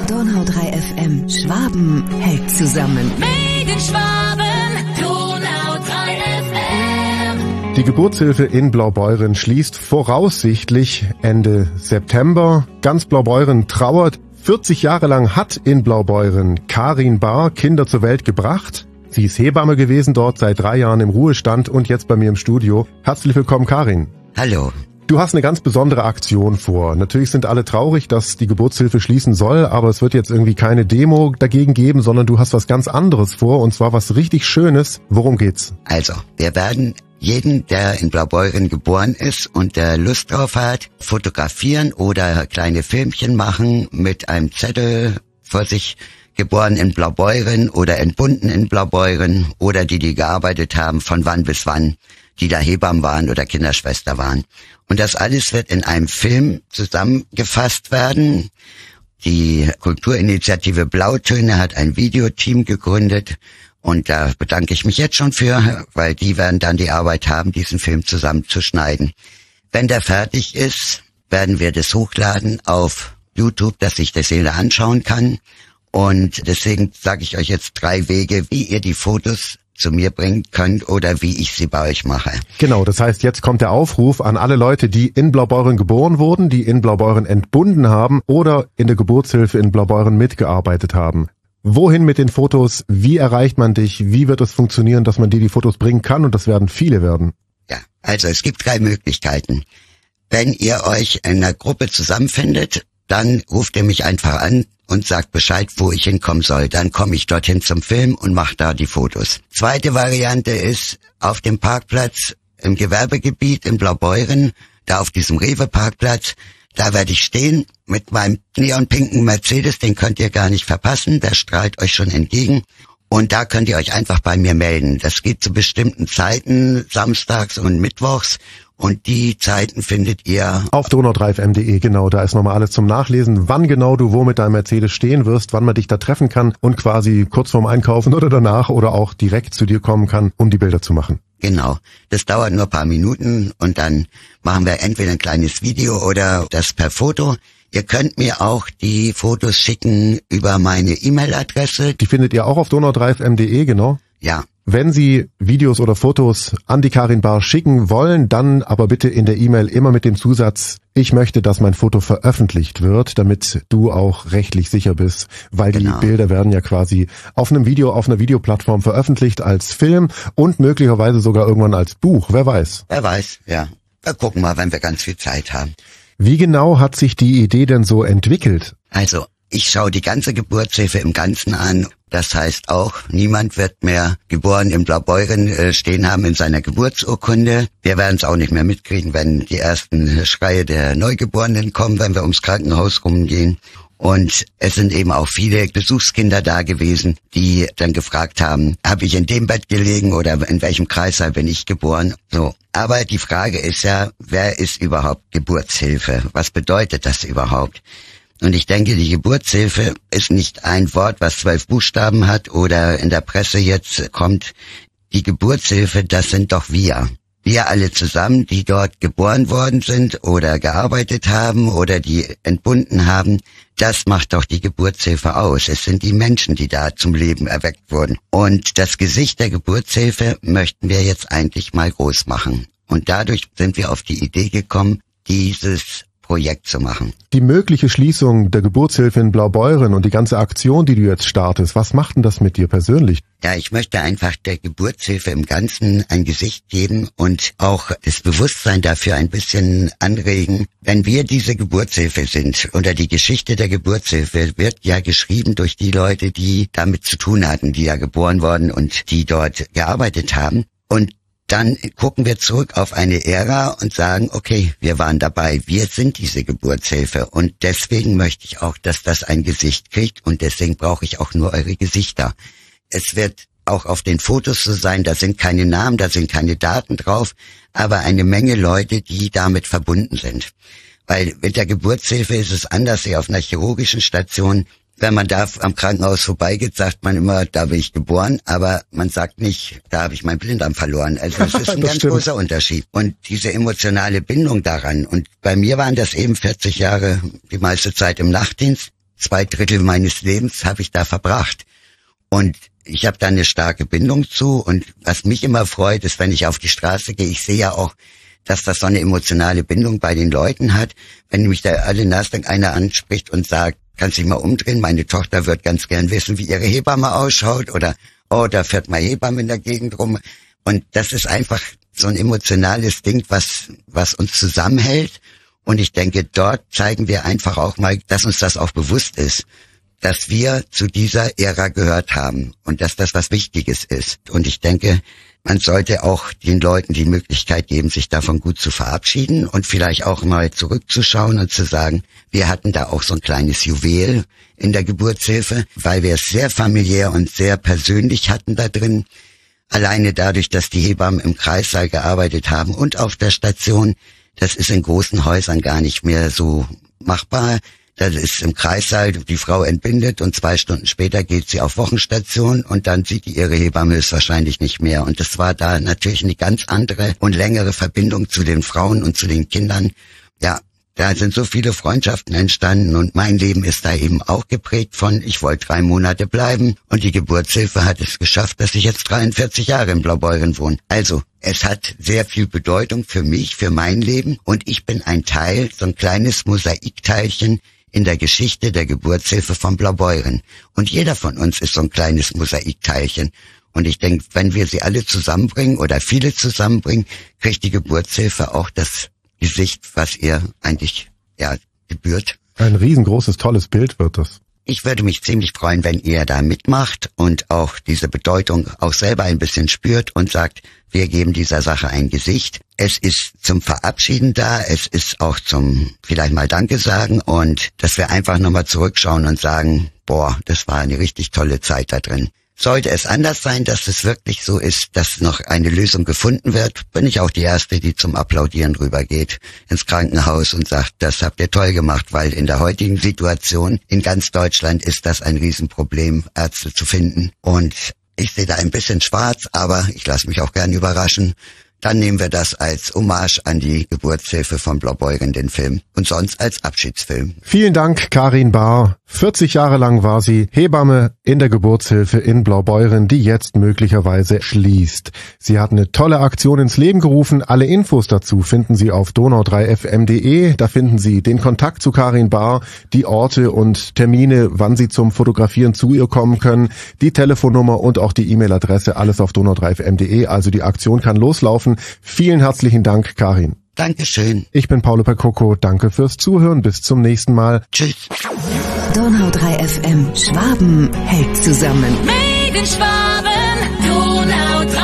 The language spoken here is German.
Donau 3 FM. Schwaben hält zusammen. Made in Schwaben, Donau 3 FM. Die Geburtshilfe in Blaubeuren schließt voraussichtlich Ende September. Ganz Blaubeuren trauert. 40 Jahre lang hat in Blaubeuren Karin Bahr Kinder zur Welt gebracht. Sie ist Hebamme gewesen dort, seit 3 Jahren im Ruhestand und jetzt bei mir im Studio. Herzlich willkommen, Karin. Hallo. Du hast eine ganz besondere Aktion vor. Natürlich sind alle traurig, dass die Geburtshilfe schließen soll, aber es wird jetzt irgendwie keine Demo dagegen geben, sondern du hast was ganz anderes vor, und zwar was richtig Schönes. Worum geht's? Also, wir werden jeden, der in Blaubeuren geboren ist und der Lust drauf hat, fotografieren oder kleine Filmchen machen mit einem Zettel vor sich, geboren in Blaubeuren oder entbunden in Blaubeuren, oder die gearbeitet haben, von wann bis wann, die da Hebammen waren oder Kinderschwester waren. Und das alles wird in einem Film zusammengefasst werden. Die Kulturinitiative Blautöne hat ein Videoteam gegründet. Und da bedanke ich mich jetzt schon für, weil die werden dann die Arbeit haben, diesen Film zusammenzuschneiden. Wenn der fertig ist, werden wir das hochladen auf YouTube, dass sich das jeder anschauen kann. Und deswegen sage ich euch jetzt 3 Wege, wie ihr die Fotos zu mir bringen könnt oder wie ich sie bei euch mache. Genau, das heißt, jetzt kommt der Aufruf an alle Leute, die in Blaubeuren geboren wurden, die in Blaubeuren entbunden haben oder in der Geburtshilfe in Blaubeuren mitgearbeitet haben. Wohin mit den Fotos? Wie erreicht man dich? Wie wird es funktionieren, dass man dir die Fotos bringen kann? Und das werden viele werden. Ja, also es gibt 3 Möglichkeiten. Wenn ihr euch in einer Gruppe zusammenfindet, dann ruft ihr mich einfach an und sagt Bescheid, wo ich hinkommen soll. Dann komme ich dorthin zum Film und mache da die Fotos. Zweite Variante ist auf dem Parkplatz im Gewerbegebiet in Blaubeuren, da auf diesem Rewe-Parkplatz. Da werde ich stehen mit meinem neonpinken Mercedes, den könnt ihr gar nicht verpassen, der strahlt euch schon entgegen. Und da könnt ihr euch einfach bei mir melden. Das geht zu bestimmten Zeiten, samstags und mittwochs. Und die Zeiten findet ihr auf donau3fm.de, genau, da ist nochmal alles zum Nachlesen, wann genau du wo mit deinem Mercedes stehen wirst, wann man dich da treffen kann und quasi kurz vorm Einkaufen oder danach oder auch direkt zu dir kommen kann, um die Bilder zu machen. Genau, das dauert nur ein paar Minuten und dann machen wir entweder ein kleines Video oder das per Foto. Ihr könnt mir auch die Fotos schicken über meine E-Mail-Adresse. Die findet ihr auch auf donau3fm.de, genau? Ja. Wenn Sie Videos oder Fotos an die Karin Bahr schicken wollen, dann aber bitte in der E-Mail immer mit dem Zusatz, ich möchte, dass mein Foto veröffentlicht wird, damit du auch rechtlich sicher bist, weil die Bilder werden ja quasi auf einem Video, auf einer Videoplattform veröffentlicht als Film und möglicherweise sogar irgendwann als Buch, wer weiß. Wer weiß, ja. Wir gucken mal, wenn wir ganz viel Zeit haben. Wie genau hat sich die Idee denn so entwickelt? Also, ich schaue die ganze Geburtshilfe im Ganzen an. Das heißt auch, niemand wird mehr geboren in Blaubeuren stehen haben in seiner Geburtsurkunde. Wir werden es auch nicht mehr mitkriegen, wenn die ersten Schreie der Neugeborenen kommen, wenn wir ums Krankenhaus rumgehen. Und es sind eben auch viele Besuchskinder da gewesen, die dann gefragt haben, habe ich in dem Bett gelegen oder in welchem Kreißsaal bin ich geboren? So. Aber die Frage ist ja, wer ist überhaupt Geburtshilfe? Was bedeutet das überhaupt? Und ich denke, die Geburtshilfe ist nicht ein Wort, was 12 Buchstaben hat oder in der Presse jetzt kommt. Die Geburtshilfe, das sind doch wir. Wir alle zusammen, die dort geboren worden sind oder gearbeitet haben oder die entbunden haben. Das macht doch die Geburtshilfe aus. Es sind die Menschen, die da zum Leben erweckt wurden. Und das Gesicht der Geburtshilfe möchten wir jetzt eigentlich mal groß machen. Und dadurch sind wir auf die Idee gekommen, dieses Projekt zu machen. Die mögliche Schließung der Geburtshilfe in Blaubeuren und die ganze Aktion, die du jetzt startest, was macht denn das mit dir persönlich? Ja, ich möchte einfach der Geburtshilfe im Ganzen ein Gesicht geben und auch das Bewusstsein dafür ein bisschen anregen. Wenn wir diese Geburtshilfe sind oder die Geschichte der Geburtshilfe wird ja geschrieben durch die Leute, die damit zu tun hatten, die ja geboren worden und die dort gearbeitet haben. Und dann gucken wir zurück auf eine Ära und sagen, okay, wir waren dabei, wir sind diese Geburtshilfe und deswegen möchte ich auch, dass das ein Gesicht kriegt und deswegen brauche ich auch nur eure Gesichter. Es wird auch auf den Fotos so sein, da sind keine Namen, da sind keine Daten drauf, aber eine Menge Leute, die damit verbunden sind. Weil mit der Geburtshilfe ist es anders wie auf einer chirurgischen Station. Wenn man da am Krankenhaus vorbeigeht, sagt man immer, da bin ich geboren, aber man sagt nicht, da habe ich meinen Blinddarm verloren. Also es ist ein ganz großer Unterschied. Und diese emotionale Bindung daran, und bei mir waren das eben 40 Jahre, die meiste Zeit im Nachtdienst, 2/3 meines Lebens habe ich da verbracht. Und ich habe da eine starke Bindung zu. Und was mich immer freut, ist, wenn ich auf die Straße gehe, ich sehe ja auch, dass das so eine emotionale Bindung bei den Leuten hat. Wenn mich da alle Nasdaq einer anspricht und sagt, kannst du dich mal umdrehen, meine Tochter wird ganz gern wissen, wie ihre Hebamme ausschaut, oder, oh, da fährt mal Hebamme in der Gegend rum. Und das ist einfach so ein emotionales Ding, was uns zusammenhält. Und ich denke, dort zeigen wir einfach auch mal, dass uns das auch bewusst ist, dass wir zu dieser Ära gehört haben und dass das was Wichtiges ist. Und ich denke, man sollte auch den Leuten die Möglichkeit geben, sich davon gut zu verabschieden und vielleicht auch mal zurückzuschauen und zu sagen, wir hatten da auch so ein kleines Juwel in der Geburtshilfe, weil wir es sehr familiär und sehr persönlich hatten da drin. Alleine dadurch, dass die Hebammen im Kreissaal gearbeitet haben und auf der Station, das ist in großen Häusern gar nicht mehr so machbar. Das ist im Kreissaal, die Frau entbindet und 2 Stunden später geht sie auf Wochenstation und dann sieht die ihre Hebamme höchstwahrscheinlich nicht mehr. Und das war da natürlich eine ganz andere und längere Verbindung zu den Frauen und zu den Kindern. Ja, da sind so viele Freundschaften entstanden und mein Leben ist da eben auch geprägt von, ich wollte 3 Monate bleiben und die Geburtshilfe hat es geschafft, dass ich jetzt 43 Jahre in Blaubeuren wohne. Also, es hat sehr viel Bedeutung für mich, für mein Leben und ich bin ein Teil, so ein kleines Mosaikteilchen in der Geschichte der Geburtshilfe von Blaubeuren. Und jeder von uns ist so ein kleines Mosaikteilchen. Und ich denke, wenn wir sie alle zusammenbringen oder viele zusammenbringen, kriegt die Geburtshilfe auch das Gesicht, was ihr eigentlich gebührt. Ein riesengroßes, tolles Bild wird das. Ich würde mich ziemlich freuen, wenn ihr da mitmacht und auch diese Bedeutung auch selber ein bisschen spürt und sagt, wir geben dieser Sache ein Gesicht. Es ist zum Verabschieden da, es ist auch zum vielleicht mal Danke sagen und dass wir einfach nochmal zurückschauen und sagen, boah, das war eine richtig tolle Zeit da drin. Sollte es anders sein, dass es wirklich so ist, dass noch eine Lösung gefunden wird, bin ich auch die Erste, die zum Applaudieren rübergeht ins Krankenhaus und sagt, das habt ihr toll gemacht, weil in der heutigen Situation in ganz Deutschland ist das ein Riesenproblem, Ärzte zu finden. Und ich sehe da ein bisschen schwarz, aber ich lasse mich auch gern überraschen. Dann nehmen wir das als Hommage an die Geburtshilfe von Blaubeuren, den Film, und sonst als Abschiedsfilm. Vielen Dank, Karin Bahr. 40 Jahre lang war sie Hebamme in der Geburtshilfe in Blaubeuren, die jetzt möglicherweise schließt. Sie hat eine tolle Aktion ins Leben gerufen. Alle Infos dazu finden Sie auf donau3fm.de. Da finden Sie den Kontakt zu Karin Bahr, die Orte und Termine, wann Sie zum Fotografieren zu ihr kommen können, die Telefonnummer und auch die E-Mail-Adresse, alles auf donau3fm.de. Also die Aktion kann loslaufen. Vielen herzlichen Dank, Karin. Dankeschön. Ich bin Paulo Percoco. Danke fürs Zuhören. Bis zum nächsten Mal. Tschüss. Donau 3 FM. Schwaben hält zusammen. Made in Schwaben, Donau 3.